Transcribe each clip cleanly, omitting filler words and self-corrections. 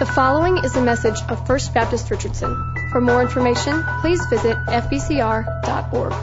The following is a message of First Baptist Richardson. For more information, please visit fbcr.org.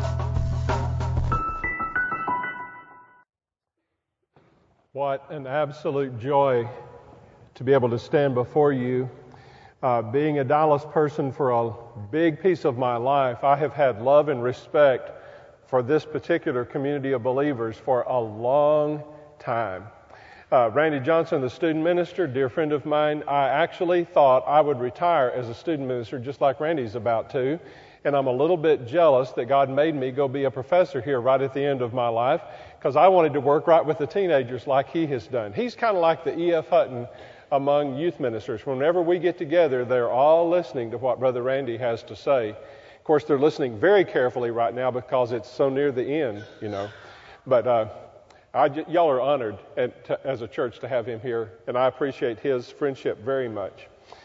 What an absolute joy to be able to stand before you. Being a Dallas person for a big piece of my life, I have had love and respect for this particular community of believers for a long time. Randy Johnson, the student minister, dear friend of mine, I actually thought I would retire as a student minister just like Randy's about to, and I'm a little bit jealous that God made me go be a professor here right at the end of my life because I wanted to work right with the teenagers like he has done. He's kind of like the E.F. Hutton among youth ministers. Whenever we get together, they're all listening to what Brother Randy has to say. Of course, they're listening very carefully right now because it's so near the end, you know. But y'all are honored as a church to have him here, and I appreciate his friendship very much.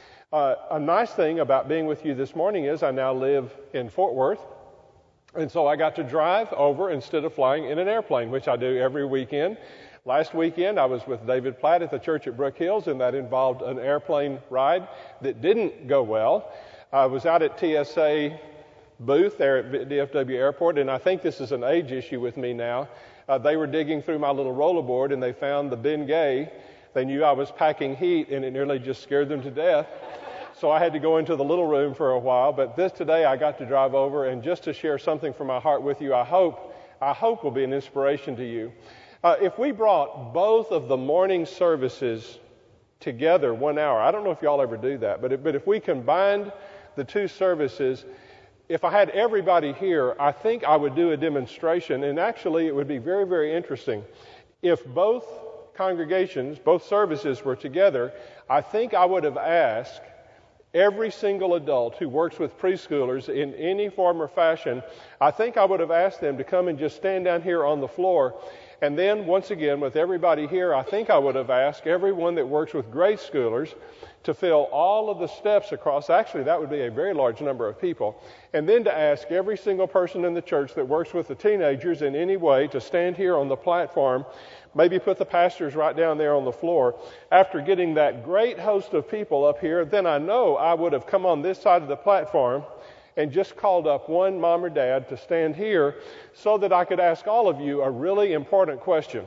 A nice thing about being with you this morning is I now live in Fort Worth, and so I got to drive over instead of flying in an airplane, which I do every weekend. Last weekend, I was with David Platt at the church at Brook Hills, and that involved an airplane ride that didn't go well. I was out at TSA booth there at DFW Airport, and I think this is an age issue with me now. They were digging through my little rollerboard, and they found the Bengay. They knew I was packing heat, and it nearly just scared them to death. So I had to go into the little room for a while. But today I got to drive over, and just to share something from my heart with you, I hope will be an inspiration to you. If we brought both of the morning services together 1 hour, I don't know if y'all ever do that, but if we combined the two services, if I had everybody here, I think I would do a demonstration, and actually it would be very, very interesting. If both congregations, both services were together, I think I would have asked every single adult who works with preschoolers in any form or fashion, I think I would have asked them to come and just stand down here on the floor. And then, once again, with everybody here, I think I would have asked everyone that works with grade schoolers to fill all of the steps across. Actually, that would be a very large number of people. And then to ask every single person in the church that works with the teenagers in any way to stand here on the platform, maybe put the pastors right down there on the floor. After getting that great host of people up here, then I know I would have come on this side of the platform and just called up one mom or dad to stand here so that I could ask all of you a really important question.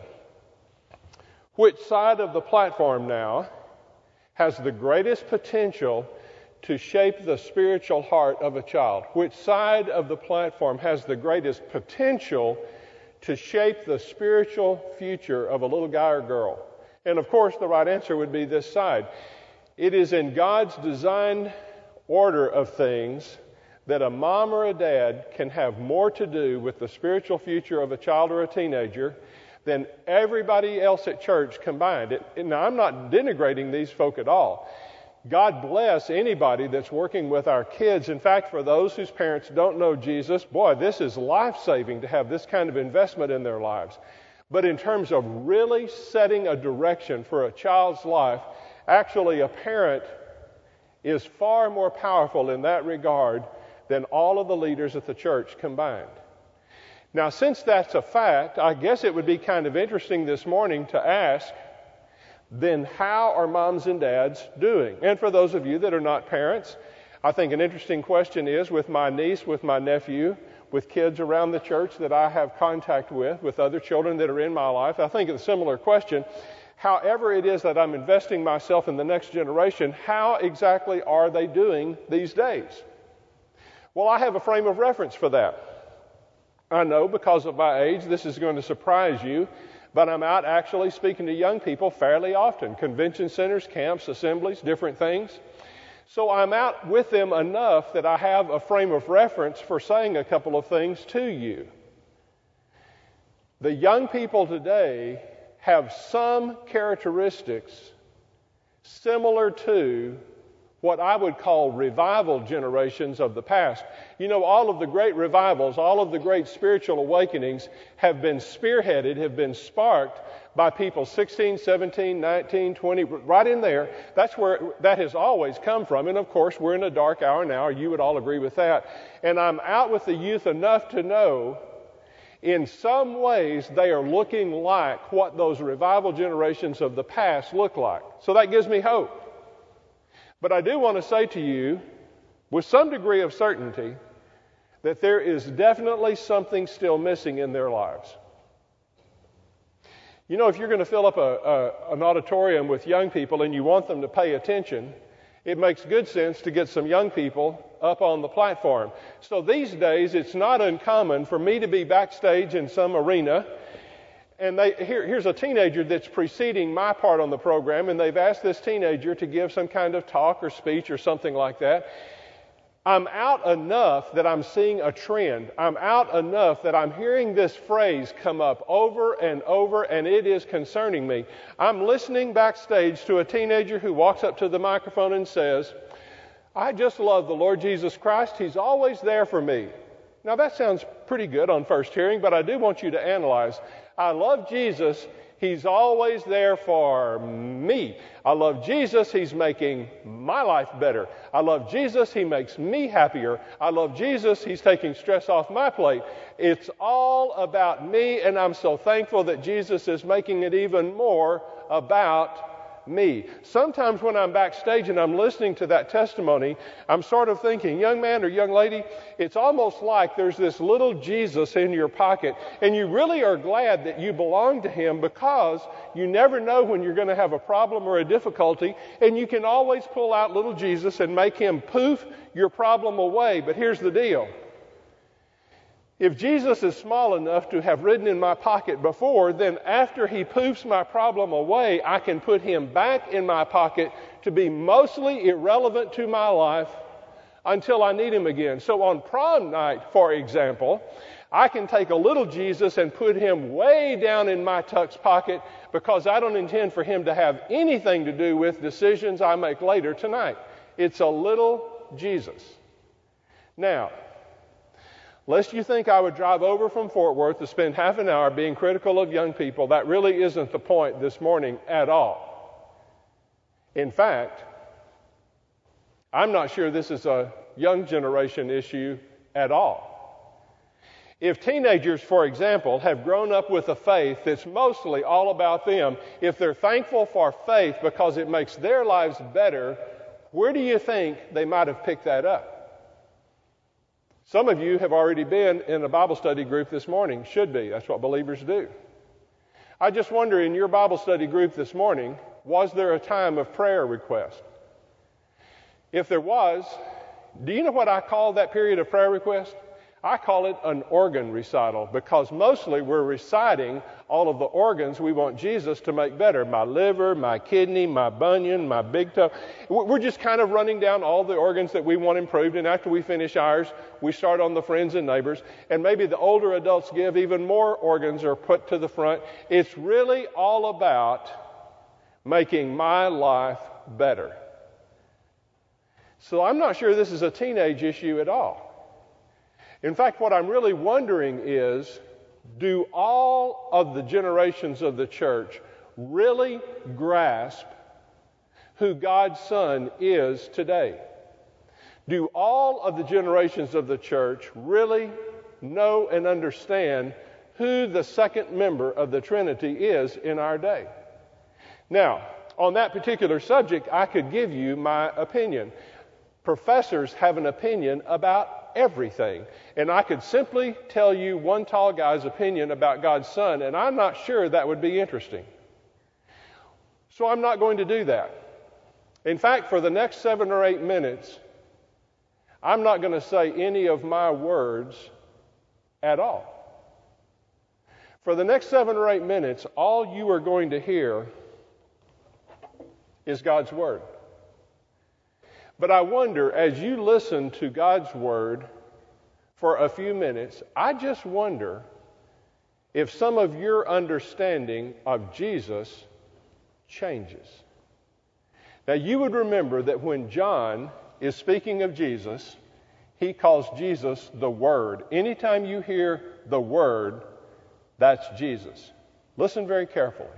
Which side of the platform now has the greatest potential to shape the spiritual heart of a child? Which side of the platform has the greatest potential to shape the spiritual future of a little guy or girl? And of course, the right answer would be this side. It is in God's designed order of things that a mom or a dad can have more to do with the spiritual future of a child or a teenager than everybody else at church combined. Now, I'm not denigrating these folk at all. God bless anybody that's working with our kids. In fact, for those whose parents don't know Jesus, boy, this is life-saving to have this kind of investment in their lives. But in terms of really setting a direction for a child's life, actually a parent is far more powerful in that regard than all of the leaders at the church combined. Now, since that's a fact, I guess it would be kind of interesting this morning to ask, then how are moms and dads doing? And for those of you that are not parents, I think an interesting question is with my niece, with my nephew, with kids around the church that I have contact with other children that are in my life, I think it's a similar question. However it is that I'm investing myself in the next generation, how exactly are they doing these days? Well, I have a frame of reference for that. I know because of my age, this is going to surprise you, but I'm out actually speaking to young people fairly often. Convention centers, camps, assemblies, different things. So I'm out with them enough that I have a frame of reference for saying a couple of things to you. The young people today have some characteristics similar to what I would call revival generations of the past. You know, all of the great revivals, all of the great spiritual awakenings have been spearheaded, have been sparked by people 16, 17, 19, 20, right in there. That's where that has always come from. And of course, we're in a dark hour now. You would all agree with that. And I'm out with the youth enough to know in some ways they are looking like what those revival generations of the past look like. So that gives me hope. But I do want to say to you, with some degree of certainty, that there is definitely something still missing in their lives. You know, if you're going to fill up an auditorium with young people and you want them to pay attention, it makes good sense to get some young people up on the platform. So these days, it's not uncommon for me to be backstage in some arena, and here's a teenager that's preceding my part on the program, and they've asked this teenager to give some kind of talk or speech or something like that. I'm out enough that I'm seeing a trend. I'm out enough that I'm hearing this phrase come up over and over, and it is concerning me. I'm listening backstage to a teenager who walks up to the microphone and says, "I just love the Lord Jesus Christ. He's always there for me." Now that sounds pretty good on first hearing, but I do want you to analyze. I love Jesus. He's always there for me. I love Jesus. He's making my life better. I love Jesus. He makes me happier. I love Jesus. He's taking stress off my plate. It's all about me, and I'm so thankful that Jesus is making it even more about me. Sometimes when I'm backstage and I'm listening to that testimony, I'm sort of thinking, young man or young lady, it's almost like there's this little Jesus in your pocket, and you really are glad that you belong to him, because you never know when you're going to have a problem or a difficulty, and you can always pull out little Jesus and make him poof your problem away. But here's the deal. If Jesus is small enough to have ridden in my pocket before, then after he poofs my problem away, I can put him back in my pocket to be mostly irrelevant to my life until I need him again. So on prom night, for example, I can take a little Jesus and put him way down in my tux pocket, because I don't intend for him to have anything to do with decisions I make later tonight. It's a little Jesus. Now, lest you think I would drive over from Fort Worth to spend half an hour being critical of young people, that really isn't the point this morning at all. In fact, I'm not sure this is a young generation issue at all. If teenagers, for example, have grown up with a faith that's mostly all about them, if they're thankful for faith because it makes their lives better, where do you think they might have picked that up? Some of you have already been in a Bible study group this morning. Should be. That's what believers do. I just wonder, in your Bible study group this morning, was there a time of prayer request? If there was, do you know what I call that period of prayer request? I call it an organ recital, because mostly we're reciting all of the organs we want Jesus to make better. My liver, my kidney, my bunion, my big toe. We're just kind of running down all the organs that we want improved, and after we finish ours, we start on the friends and neighbors, and maybe the older adults give even more organs are put to the front. It's really all about making my life better. So I'm not sure this is a teenage issue at all. In fact, what I'm really wondering is, do all of the generations of the church really grasp who God's Son is today? Do all of the generations of the church really know and understand who the second member of the Trinity is in our day? Now, on that particular subject, I could give you my opinion. Professors have an opinion about everything. And I could simply tell you one tall guy's opinion about God's Son, and I'm not sure that would be interesting. So I'm not going to do that. In fact, for the next 7 or 8 minutes, I'm not going to say any of my words at all. For the next 7 or 8 minutes, all you are going to hear is God's Word. But I wonder, as you listen to God's Word for a few minutes, I just wonder if some of your understanding of Jesus changes. Now, you would remember that when John is speaking of Jesus, he calls Jesus the Word. Anytime you hear the Word, that's Jesus. Listen very carefully.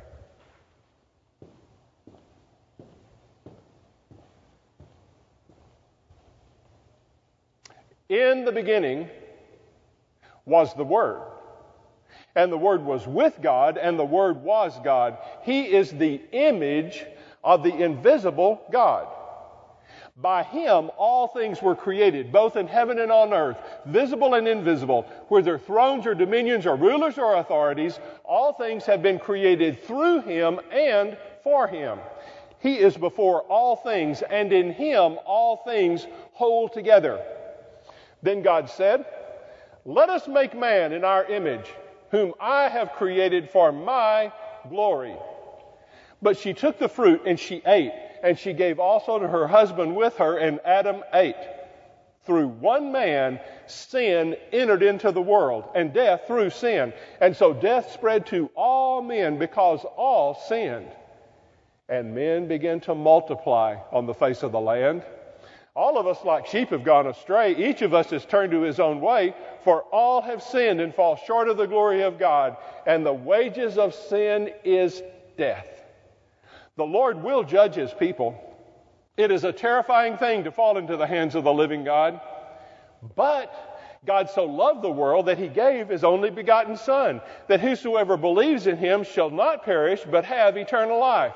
In the beginning was the Word, and the Word was with God, and the Word was God. He is the image of the invisible God. By him all things were created, both in heaven and on earth, visible and invisible, whether thrones or dominions or rulers or authorities, all things have been created through him and for him. He is before all things, and in him all things hold together. Then God said, "Let us make man in our image, whom I have created for my glory." But she took the fruit and she ate, and she gave also to her husband with her, and Adam ate. Through one man, sin entered into the world, and death through sin. And so death spread to all men because all sinned. And men began to multiply on the face of the land. All of us like sheep have gone astray. Each of us has turned to his own way, for all have sinned and fall short of the glory of God. And the wages of sin is death. The Lord will judge his people. It is a terrifying thing to fall into the hands of the living God. But God so loved the world that he gave his only begotten Son, that whosoever believes in him shall not perish, but have eternal life.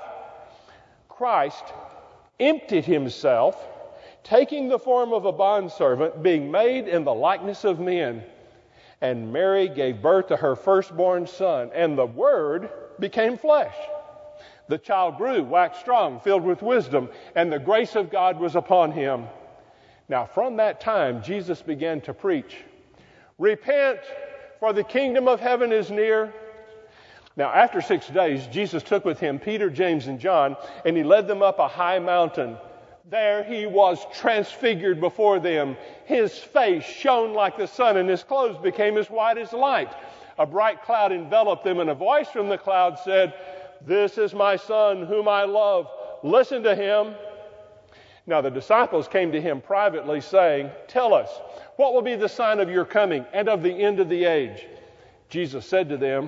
Christ emptied himself, taking the form of a bondservant, being made in the likeness of men. And Mary gave birth to her firstborn son, and the Word became flesh. The child grew, waxed strong, filled with wisdom, and the grace of God was upon him. Now from that time, Jesus began to preach, "Repent, for the kingdom of heaven is near." Now after 6 days, Jesus took with him Peter, James, and John, and he led them up a high mountain. There he was transfigured before them. His face shone like the sun, and his clothes became as white as light. A bright cloud enveloped them, and a voice from the cloud said, "This is my Son, whom I love. Listen to him." Now the disciples came to him privately, saying, "Tell us, what will be the sign of your coming and of the end of the age?" Jesus said to them,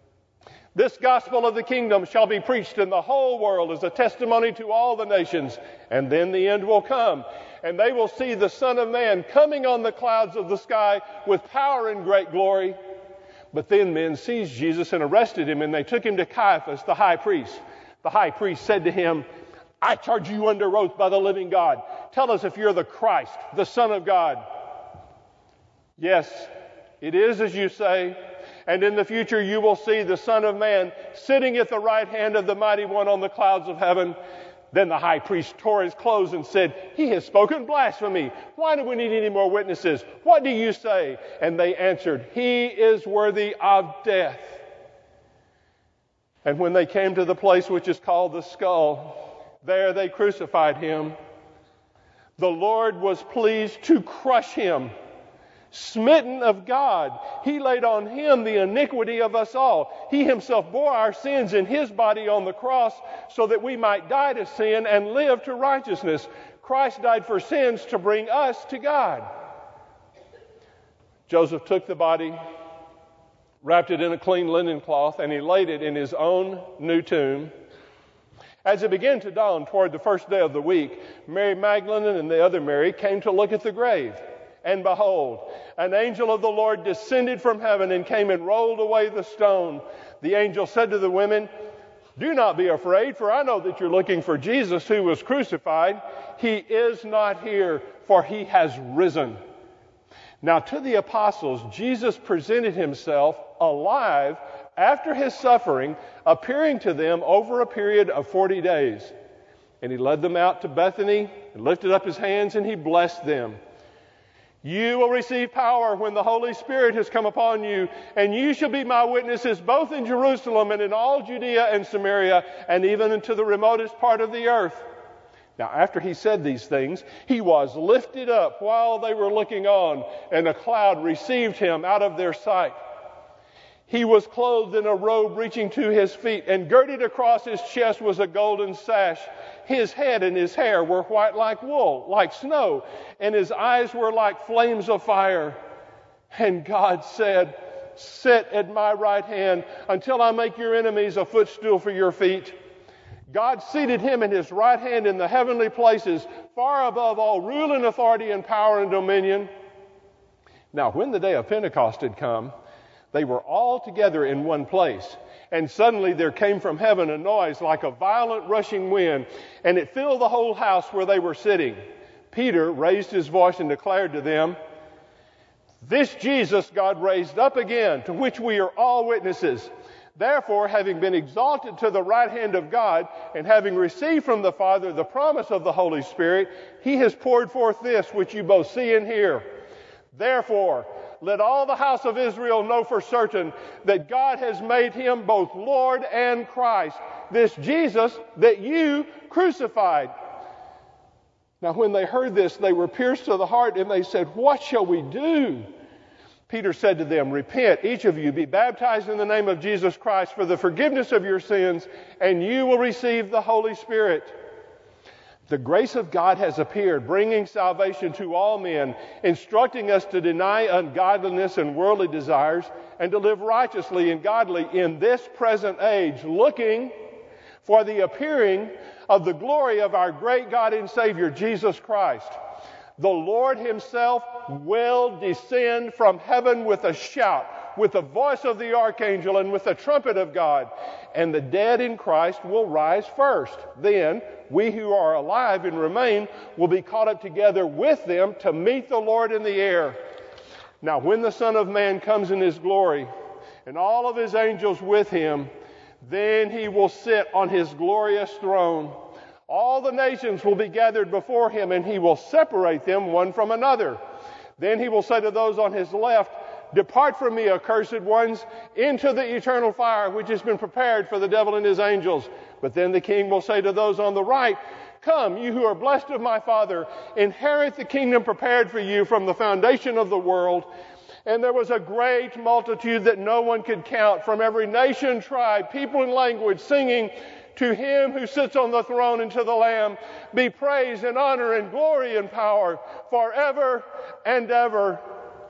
"This gospel of the kingdom shall be preached in the whole world as a testimony to all the nations, and then the end will come. And they will see the Son of Man coming on the clouds of the sky with power and great glory." But then men seized Jesus and arrested him, and they took him to Caiaphas, the high priest. The high priest said to him, "I charge you under oath by the living God. Tell us if you're the Christ, the Son of God." "Yes, it is as you say. And in the future you will see the Son of Man sitting at the right hand of the Mighty One on the clouds of heaven." Then the high priest tore his clothes and said, "He has spoken blasphemy. Why do we need any more witnesses? What do you say?" And they answered, "He is worthy of death." And when they came to the place which is called the Skull, there they crucified him. The Lord was pleased to crush him. Smitten of God, he laid on him the iniquity of us all. He himself bore our sins in his body on the cross, so that we might die to sin and live to righteousness. Christ died for sins to bring us to God. Joseph took the body, wrapped it in a clean linen cloth, and he laid it in his own new tomb. As it began to dawn toward the first day of the week, Mary Magdalene and the other Mary came to look at the grave. And behold, an angel of the Lord descended from heaven and came and rolled away the stone. The angel said to the women, "Do not be afraid, for I know that you're looking for Jesus who was crucified. He is not here, for he has risen." Now to the apostles, Jesus presented himself alive after his suffering, appearing to them over a period of 40 days. And he led them out to Bethany and lifted up his hands and he blessed them. "You will receive power when the Holy Spirit has come upon you, and you shall be my witnesses both in Jerusalem and in all Judea and Samaria, and even into the remotest part of the earth." Now after he said these things, he was lifted up while they were looking on, and a cloud received him out of their sight. He was clothed in a robe reaching to his feet, and girded across his chest was a golden sash. His head and his hair were white like wool, like snow, and his eyes were like flames of fire. And God said, "Sit at my right hand until I make your enemies a footstool for your feet." God seated him at his right hand in the heavenly places, far above all rule and authority and power and dominion. Now when the day of Pentecost had come, they were all together in one place. And suddenly there came from heaven a noise like a violent rushing wind, and it filled the whole house where they were sitting. Peter raised his voice and declared to them, "This Jesus God raised up again, to which we are all witnesses. Therefore, having been exalted to the right hand of God, and having received from the Father the promise of the Holy Spirit, he has poured forth this which you both see and hear. Therefore, let all the house of Israel know for certain that God has made him both Lord and Christ, this Jesus that you crucified." Now when they heard this, they were pierced to the heart, and they said, "What shall we do?" Peter said to them, "Repent, each of you, be baptized in the name of Jesus Christ for the forgiveness of your sins, and you will receive the Holy Spirit. The grace of God has appeared, bringing salvation to all men, instructing us to deny ungodliness and worldly desires, and to live righteously and godly in this present age, looking for the appearing of the glory of our great God and Savior, Jesus Christ. The Lord himself will descend from heaven with a shout, with the voice of the archangel, and with the trumpet of God. And the dead in Christ will rise first. Then we who are alive and remain will be caught up together with them to meet the Lord in the air. Now when the Son of Man comes in his glory, and all of his angels with him, then he will sit on his glorious throne. All the nations will be gathered before him, and he will separate them one from another. Then he will say to those on his left, "Depart from me, accursed ones, into the eternal fire which has been prepared for the devil and his angels." But then the king will say to those on the right, "Come, you who are blessed of my Father, inherit the kingdom prepared for you from the foundation of the world." And there was a great multitude that no one could count, from every nation, tribe, people, and language, singing, "To him who sits on the throne and to the Lamb be praise and honor and glory and power forever and ever.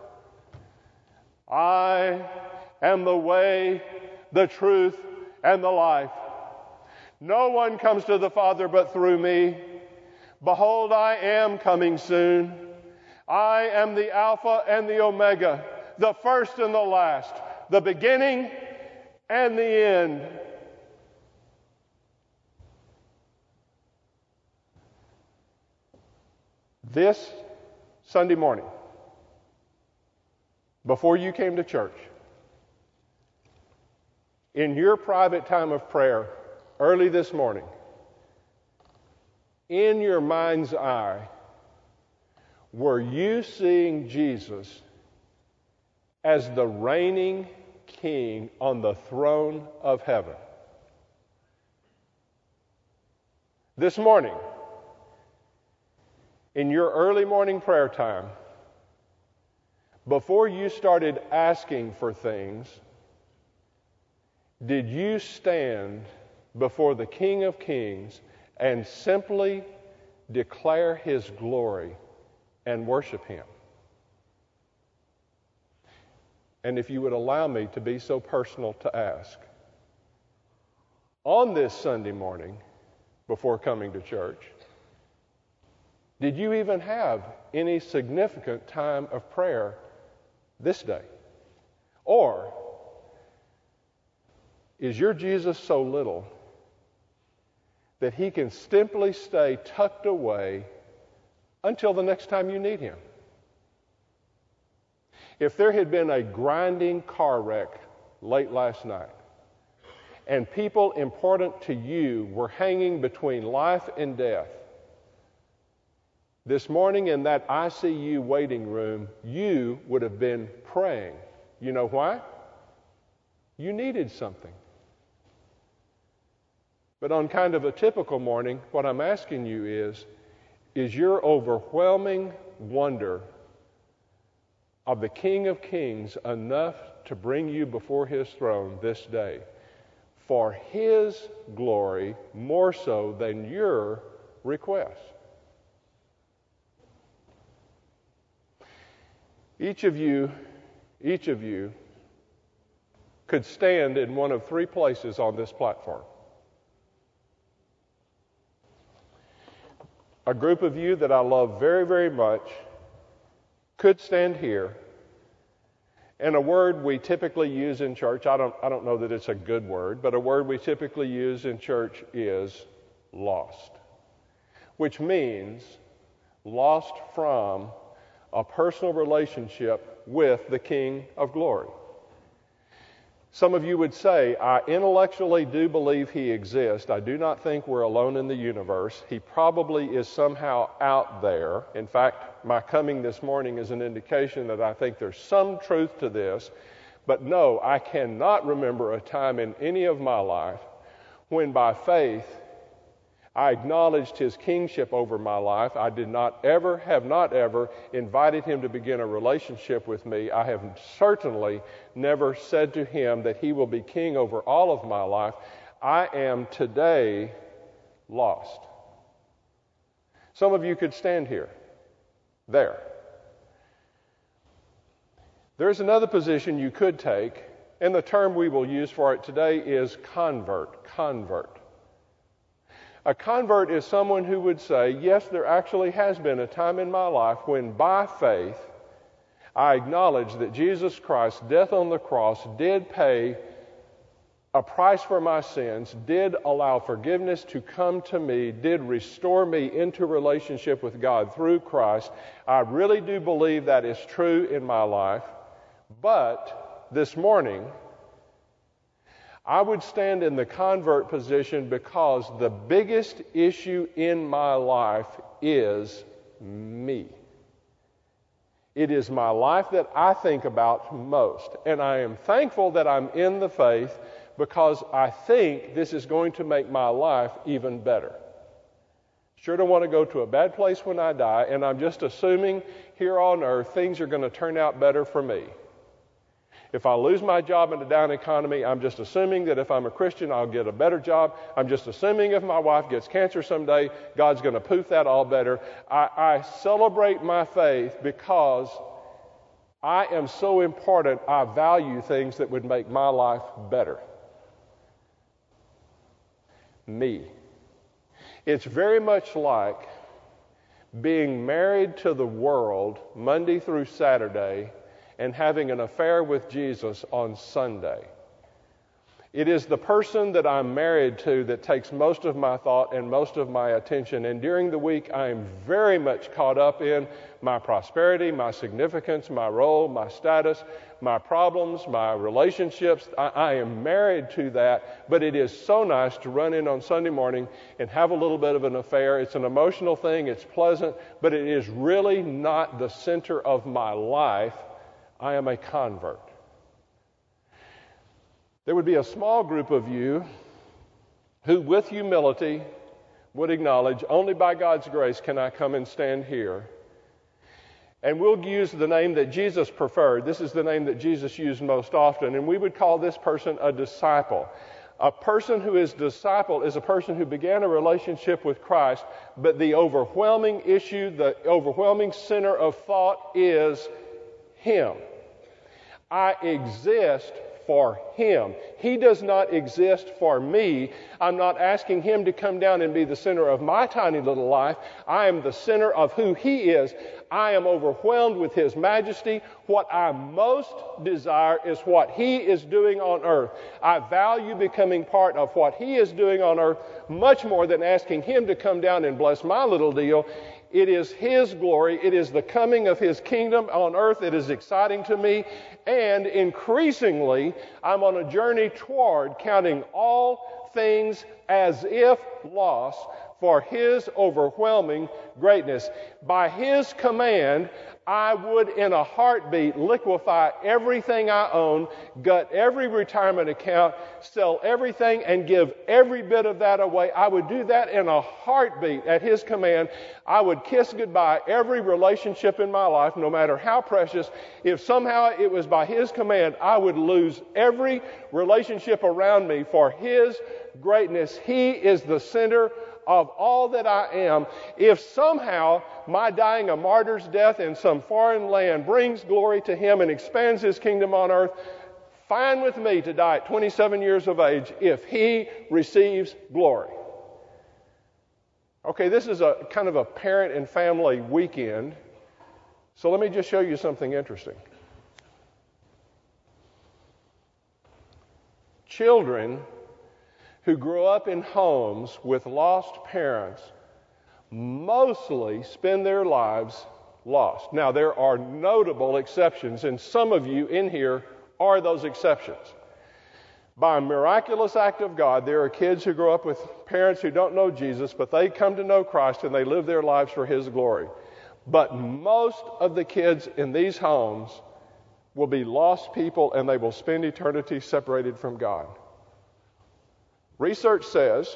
I am the way, the truth, and the life. No one comes to the Father but through me. Behold, I am coming soon. I am the Alpha and the Omega, the first and the last, the beginning and the end." This Sunday morning, before you came to church, in your private time of prayer early this morning, in your mind's eye, were you seeing Jesus as the reigning King on the throne of heaven? This morning, in your early morning prayer time, before you started asking for things, did you stand before the King of Kings and simply declare his glory and worship him? And if you would allow me to be so personal to ask, on this Sunday morning before coming to church, did you even have any significant time of prayer this day? Or is your Jesus so little that he can simply stay tucked away until the next time you need him? If there had been a grinding car wreck late last night, and people important to you were hanging between life and death, this morning in that ICU waiting room, you would have been praying. You know why? You needed something. But on kind of a typical morning, what I'm asking you is your overwhelming wonder of the King of Kings enough to bring you before his throne this day for his glory more so than your request? Each of you could stand in one of three places on this platform. A group of you that I love very, very much could stand here, and a word we typically use in church, I don't know that it's a good word, but a word we typically use in church is lost, which means lost from a personal relationship with the King of Glory. Some of you would say, I intellectually do believe he exists. I do not think we're alone in the universe. He probably is somehow out there. In fact, my coming this morning is an indication that I think there's some truth to this. But no, I cannot remember a time in any of my life when by faith I acknowledged his kingship over my life. I have not ever invited him to begin a relationship with me. I have certainly never said to him that he will be king over all of my life. I am today lost. Some of you could stand here, there. There's another position you could take, and the term we will use for it today is convert. Convert. A convert is someone who would say, yes, there actually has been a time in my life when by faith I acknowledge that Jesus Christ's death on the cross did pay a price for my sins, did allow forgiveness to come to me, did restore me into relationship with God through Christ. I really do believe that is true in my life. But this morning, I would stand in the convert position because the biggest issue in my life is me. It is my life that I think about most. And I am thankful that I'm in the faith because I think this is going to make my life even better. Sure don't want to go to a bad place when I die, and I'm just assuming here on earth things are going to turn out better for me. If I lose my job in a down economy, I'm just assuming that if I'm a Christian, I'll get a better job. I'm just assuming if my wife gets cancer someday, God's going to poof that all better. I celebrate my faith because I am so important. I value things that would make my life better. Me. It's very much like being married to the world Monday through Saturday and having an affair with Jesus on Sunday. It is the person that I'm married to that takes most of my thought and most of my attention. And during the week, I am very much caught up in my prosperity, my significance, my role, my status, my problems, my relationships. I am married to that, but it is so nice to run in on Sunday morning and have a little bit of an affair. It's an emotional thing, it's pleasant, but it is really not the center of my life. I am a convert. There would be a small group of you who, with humility, would acknowledge, only by God's grace can I come and stand here. And we'll use the name that Jesus preferred. This is the name that Jesus used most often, and we would call this person a disciple. A person who is disciple is a person who began a relationship with Christ, but the overwhelming issue, the overwhelming center of thought is Him. I exist for Him. He does not exist for me. I'm not asking Him to come down and be the center of my tiny little life. I am the center of who He is. I am overwhelmed with His majesty. What I most desire is what He is doing on earth. I value becoming part of what He is doing on earth much more than asking Him to come down and bless my little deal. It is His glory. It is the coming of His kingdom on earth. It is exciting to me. And increasingly, I'm on a journey toward counting all things as if lost for His overwhelming greatness. By His command, I would in a heartbeat liquefy everything I own, gut every retirement account, sell everything and give every bit of that away. I would do that in a heartbeat at His command. I would kiss goodbye every relationship in my life, no matter how precious. If somehow it was by His command, I would lose every relationship around me for His greatness. He is the center of all that I am. If somehow my dying a martyr's death in some foreign land brings glory to Him and expands His kingdom on earth, fine with me to die at 27 years of age if He receives glory. Okay, this is a kind of a parent and family weekend, so let me just show you something interesting. Children who grow up in homes with lost parents mostly spend their lives lost. Now, there are notable exceptions, and some of you in here are those exceptions. By a miraculous act of God, there are kids who grow up with parents who don't know Jesus, but they come to know Christ and they live their lives for His glory. But most of the kids in these homes will be lost people, and they will spend eternity separated from God. Research says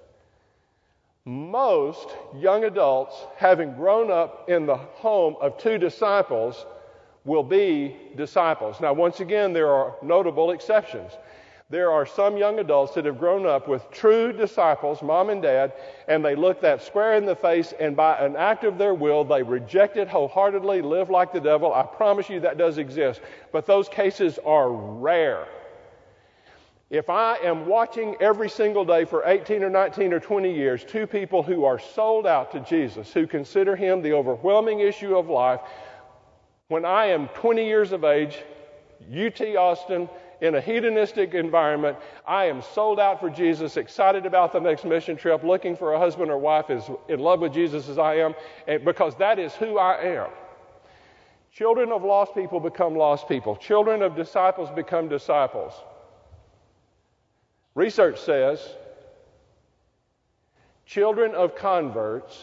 most young adults, having grown up in the home of two disciples, will be disciples. Now, once again, there are notable exceptions. There are some young adults that have grown up with true disciples, mom and dad, and they look that square in the face, and by an act of their will, they reject it wholeheartedly, live like the devil. I promise you that does exist. But those cases are rare. If I am watching every single day for 18 or 19 or 20 years, two people who are sold out to Jesus, who consider Him the overwhelming issue of life, when I am 20 years of age, UT Austin, in a hedonistic environment, I am sold out for Jesus, excited about the next mission trip, looking for a husband or wife as in love with Jesus as I am, because that is who I am. Children of lost people become lost people. Children of disciples become disciples. Research says children of converts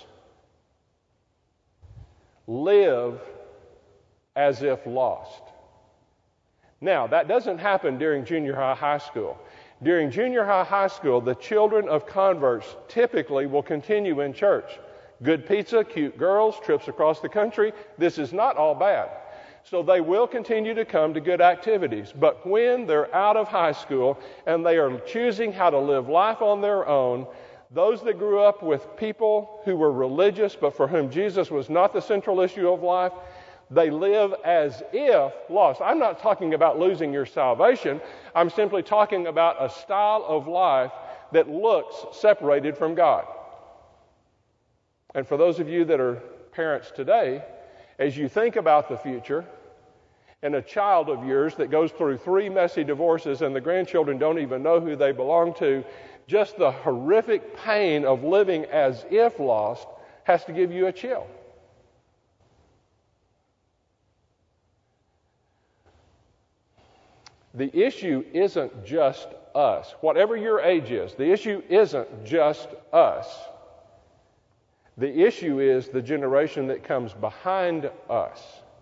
live as if lost. Now, that doesn't happen during junior high school. During junior high school, the children of converts typically will continue in church. Good pizza, cute girls, trips across the country. This is not all bad. So they will continue to come to good activities. But when they're out of high school and they are choosing how to live life on their own, those that grew up with people who were religious but for whom Jesus was not the central issue of life, they live as if lost. I'm not talking about losing your salvation. I'm simply talking about a style of life that looks separated from God. And for those of you that are parents today, as you think about the future, and a child of yours that goes through 3 messy divorces and the grandchildren don't even know who they belong to, just the horrific pain of living as if lost has to give you a chill. The issue isn't just us. Whatever your age is, the issue isn't just us. The issue is the generation that comes behind us.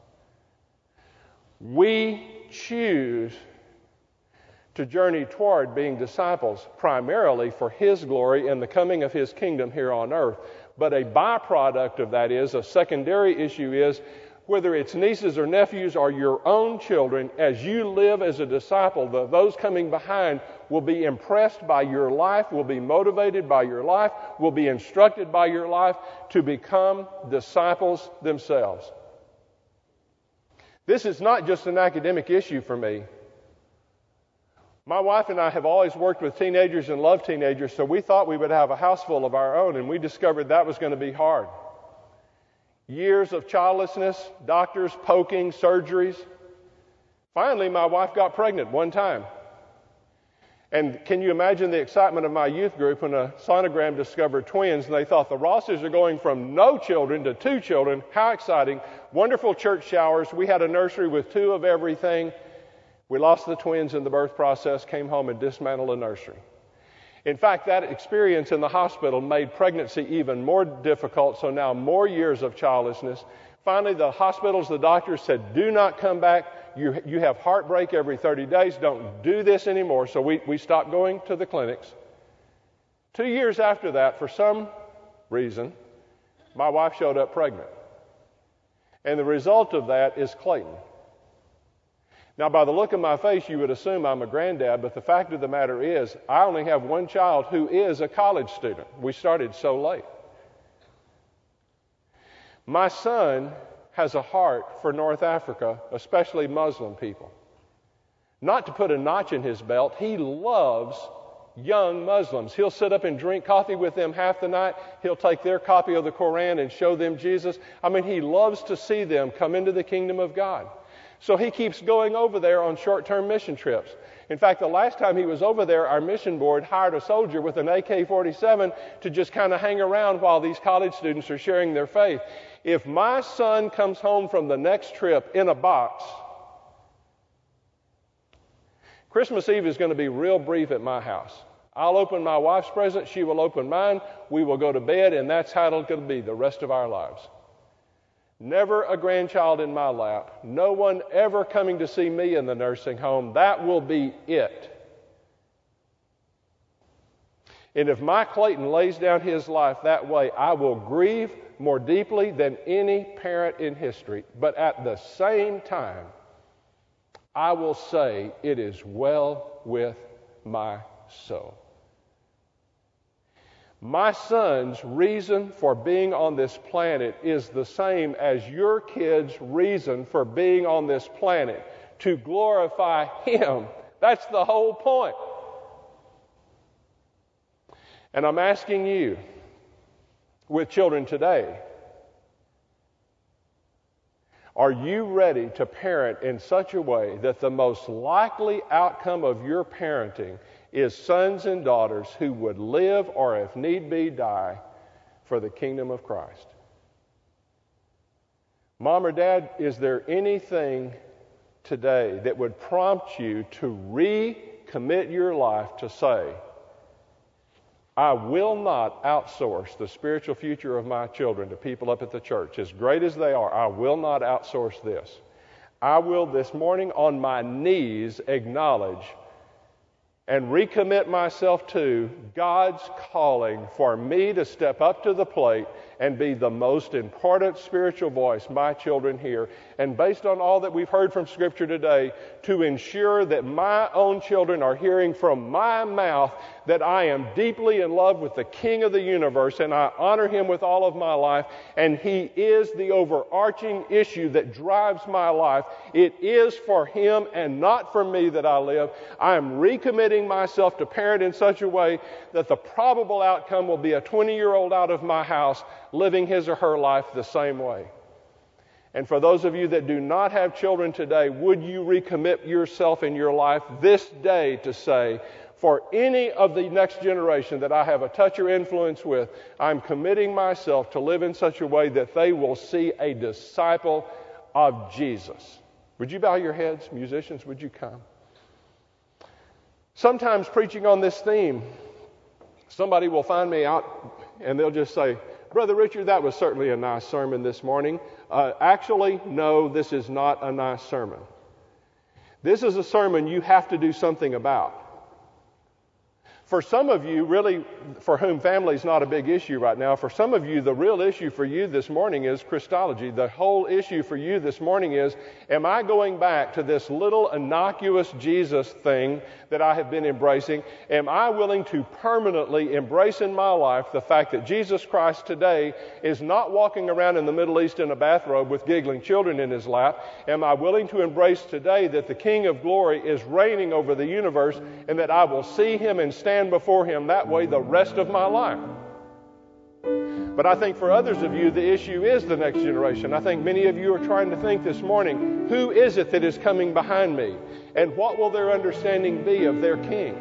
We choose to journey toward being disciples primarily for His glory and the coming of His kingdom here on earth. But a byproduct of that is, a secondary issue is, whether it's nieces or nephews or your own children, as you live as a disciple, those coming behind will be impressed by your life, will be motivated by your life, will be instructed by your life to become disciples themselves. This is not just an academic issue for me. My wife and I have always worked with teenagers and love teenagers, so we thought we would have a house full of our own, and we discovered that was going to be hard. Years of childlessness, doctors poking, surgeries. Finally, my wife got pregnant one time. And can you imagine the excitement of my youth group when a sonogram discovered twins, and they thought the Rosses are going from no children to 2 children. How exciting. Wonderful church showers. We had a nursery with 2 of everything. We lost the twins in the birth process, came home and dismantled the nursery. In fact, that experience in the hospital made pregnancy even more difficult, so now more years of childlessness. Finally, the hospitals, the doctors said, do not come back. You have heartbreak every 30 days. Don't do this anymore. So we stopped going to the clinics. 2 years after that, for some reason, my wife showed up pregnant. And the result of that is Clayton. Now, by the look of my face, you would assume I'm a granddad, but the fact of the matter is, I only have one child who is a college student. We started so late. My son has a heart for North Africa, especially Muslim people. Not to put a notch in his belt, he loves young Muslims. He'll sit up and drink coffee with them half the night. He'll take their copy of the Koran and show them Jesus. I mean, he loves to see them come into the kingdom of God. So he keeps going over there on short-term mission trips. In fact, the last time he was over there, our mission board hired a soldier with an AK-47 to just kind of hang around while these college students are sharing their faith. If my son comes home from the next trip in a box, Christmas Eve is going to be real brief at my house. I'll open my wife's present, she will open mine, we will go to bed, and that's how it's going to be the rest of our lives. Never a grandchild in my lap. No one ever coming to see me in the nursing home. That will be it. And if my Clayton lays down his life that way, I will grieve more deeply than any parent in history. But at the same time, I will say it is well with my soul. My son's reason for being on this planet is the same as your kid's reason for being on this planet, to glorify Him. That's the whole point. And I'm asking you, with children today, are you ready to parent in such a way that the most likely outcome of your parenting is sons and daughters who would live, or if need be, die for the kingdom of Christ? Mom or Dad, is there anything today that would prompt you to recommit your life to say, I will not outsource the spiritual future of my children to people up at the church, as great as they are? I will not outsource this. I will this morning on my knees acknowledge and recommit myself to God's calling for me to step up to the plate and be the most important spiritual voice my children hear. And based on all that we've heard from Scripture today, to ensure that my own children are hearing from my mouth that I am deeply in love with the King of the universe and I honor Him with all of my life, and He is the overarching issue that drives my life. It is for Him and not for me that I live. I am recommitting myself to parent in such a way that the probable outcome will be a 20-year-old out of my house living his or her life the same way. And for those of you that do not have children today, would you recommit yourself in your life this day to say, for any of the next generation that I have a touch or influence with, I'm committing myself to live in such a way that they will see a disciple of Jesus. Would you bow your heads? Musicians, would you come? Sometimes preaching on this theme, somebody will find me out and they'll just say, Brother Richard, that was certainly a nice sermon this morning. Actually, no, this is not a nice sermon. This is a sermon you have to do something about. For some of you, really, for whom family is not a big issue right now, for some of you, the real issue for you this morning is Christology. The whole issue for you this morning is, am I going back to this little innocuous Jesus thing that I have been embracing? Am I willing to permanently embrace in my life the fact that Jesus Christ today is not walking around in the Middle East in a bathrobe with giggling children in His lap? Am I willing to embrace today that the King of Glory is reigning over the universe and that I will see Him and stand before Him that way the rest of my life? But I think for others of you, the issue is the next generation. I think many of you are trying to think this morning, who is it that is coming behind me? And what will their understanding be of their King?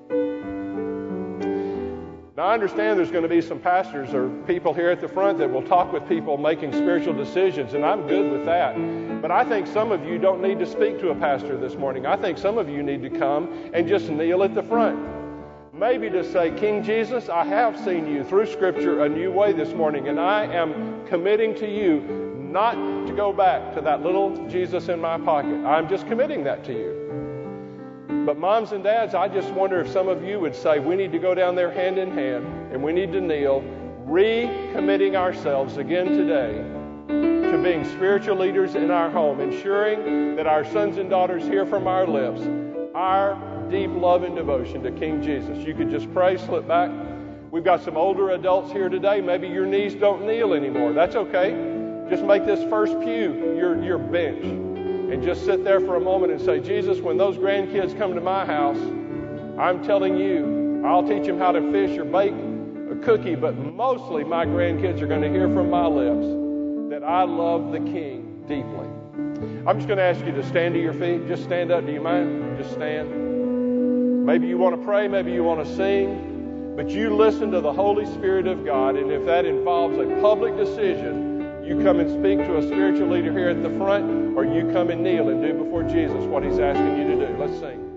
Now, I understand there's going to be some pastors or people here at the front that will talk with people making spiritual decisions, and I'm good with that. But I think some of you don't need to speak to a pastor this morning. I think some of you need to come and just kneel at the front. Maybe to say, King Jesus, I have seen you through Scripture a new way this morning, and I am committing to you not to go back to that little Jesus in my pocket. I'm just committing that to you. But moms and dads, I just wonder if some of you would say, we need to go down there hand in hand, and we need to kneel, recommitting ourselves again today to being spiritual leaders in our home, ensuring that our sons and daughters hear from our lips our deep love and devotion to King Jesus. You could just pray, slip back. We've got some older adults here today. Maybe your knees don't kneel anymore. That's okay. Just make this first pew your bench and just sit there for a moment and say, Jesus, when those grandkids come to my house, I'm telling you, I'll teach them how to fish or bake a cookie, but mostly my grandkids are going to hear from my lips that I love the King deeply. I'm just going to ask you to stand to your feet. Just stand up. Do you mind? Just stand. Maybe you want to pray, maybe you want to sing, but you listen to the Holy Spirit of God, and if that involves a public decision, you come and speak to a spiritual leader here at the front, or you come and kneel and do before Jesus what He's asking you to do. Let's sing.